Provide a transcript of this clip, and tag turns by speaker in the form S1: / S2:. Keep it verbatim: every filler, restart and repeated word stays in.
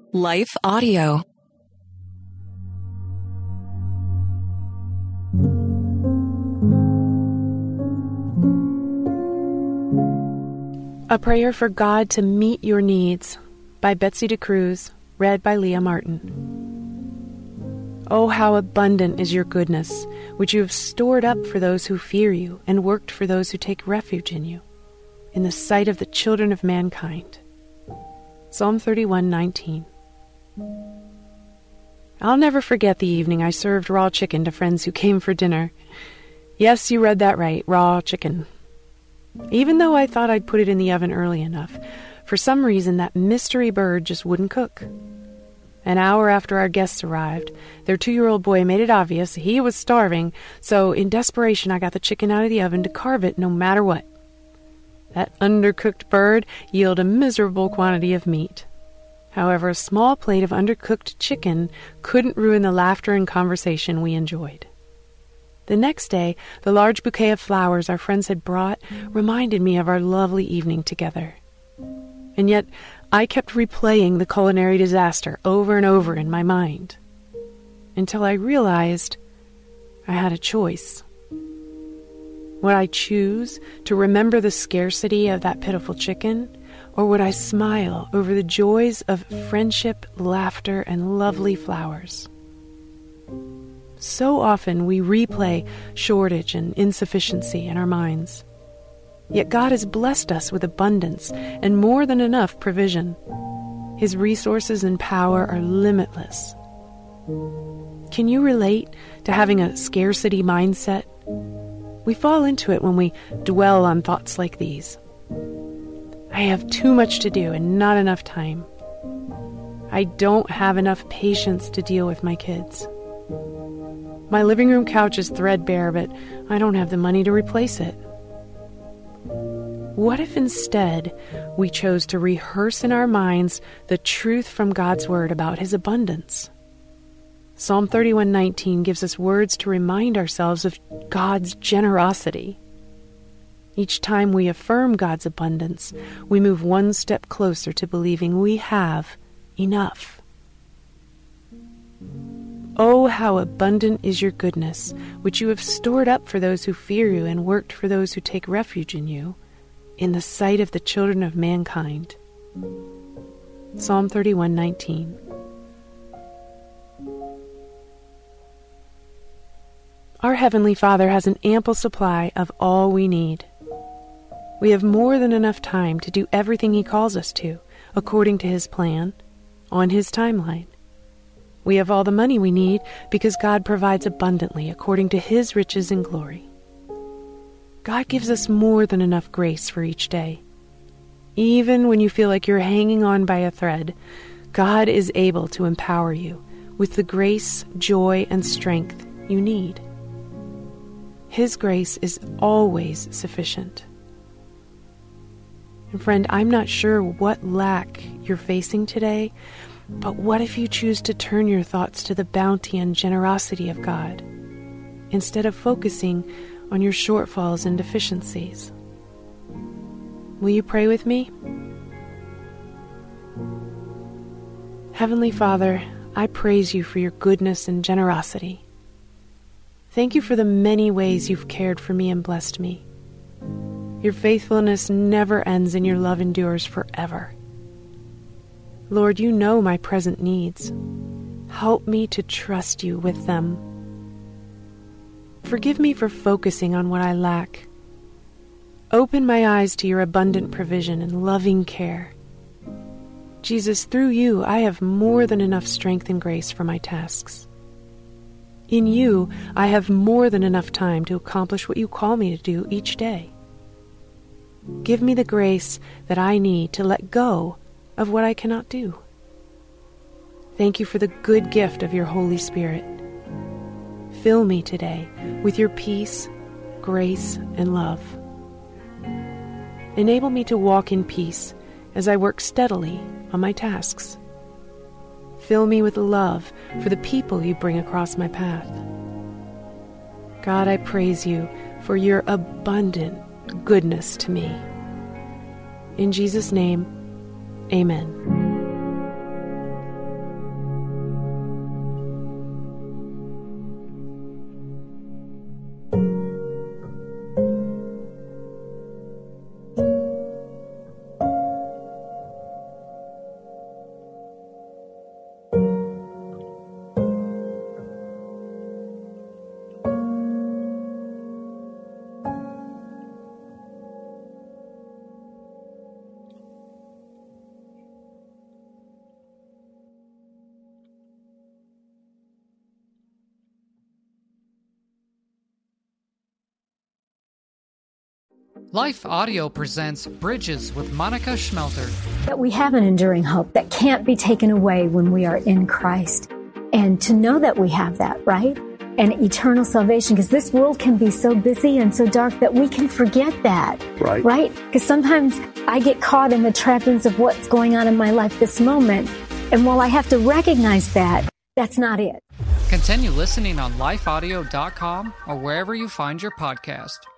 S1: Life Audio.
S2: A Prayer for God to Meet Your Needs by Betsy DeCruz, read by Leah Martin. Oh, how abundant is your goodness, which you have stored up for those who fear you and worked for those who take refuge in you, in the sight of the children of mankind. Psalm thirty-one nineteen. I'll never forget the evening I served raw chicken to friends who came for dinner. Yes, you read that right, raw chicken. Even though I thought I'd put it in the oven early enough, for some reason that mystery bird just wouldn't cook. An hour after our guests arrived, their two-year-old boy made it obvious he was starving, so in desperation I got the chicken out of the oven to carve it no matter what. That undercooked bird yielded a miserable quantity of meat. However, a small plate of undercooked chicken couldn't ruin the laughter and conversation we enjoyed. The next day, the large bouquet of flowers our friends had brought reminded me of our lovely evening together. And yet, I kept replaying the culinary disaster over and over in my mind, until I realized I had a choice. Would I choose to remember the scarcity of that pitiful chicken, or would I smile over the joys of friendship, laughter, and lovely flowers? So often we replay shortage and insufficiency in our minds. Yet God has blessed us with abundance and more than enough provision. His resources and power are limitless. Can you relate to having a scarcity mindset? We fall into it when we dwell on thoughts like these. I have too much to do and not enough time. I don't have enough patience to deal with my kids. My living room couch is threadbare, but I don't have the money to replace it. What if instead we chose to rehearse in our minds the truth from God's Word about His abundance? Psalm thirty-one nineteen gives us words to remind ourselves of God's generosity. Each time we affirm God's abundance, we move one step closer to believing we have enough. Oh, how abundant is your goodness, which you have stored up for those who fear you and worked for those who take refuge in you, in the sight of the children of mankind. Psalm thirty-one nineteen. Our Heavenly Father has an ample supply of all we need. We have more than enough time to do everything He calls us to, according to His plan, on His timeline. We have all the money we need because God provides abundantly according to His riches and glory. God gives us more than enough grace for each day. Even when you feel like you're hanging on by a thread, God is able to empower you with the grace, joy, and strength you need. His grace is always sufficient. And friend, I'm not sure what lack you're facing today, but what if you choose to turn your thoughts to the bounty and generosity of God, instead of focusing on your shortfalls and deficiencies? Will you pray with me? Heavenly Father, I praise you for your goodness and generosity. Thank you for the many ways you've cared for me and blessed me. Your faithfulness never ends and your love endures forever. Lord, you know my present needs. Help me to trust you with them. Forgive me for focusing on what I lack. Open my eyes to your abundant provision and loving care. Jesus, through you, I have more than enough strength and grace for my tasks. In you, I have more than enough time to accomplish what you call me to do each day. Give me the grace that I need to let go of what I cannot do. Thank you for the good gift of your Holy Spirit. Fill me today with your peace, grace, and love. Enable me to walk in peace as I work steadily on my tasks. Fill me with love for the people you bring across my path. God, I praise you for your abundant goodness to me. In Jesus' name, amen.
S1: Life Audio presents Bridges with Monica Schmelter.
S3: That we have an enduring hope that can't be taken away when we are in Christ. And to know that we have that, right? And eternal salvation, because this world can be so busy and so dark that we can forget that.
S4: Right.
S3: Right? Because sometimes I get caught in the trappings of what's going on in my life this moment. And while I have to recognize that, that's not it.
S1: Continue listening on life audio dot com or wherever you find your podcast.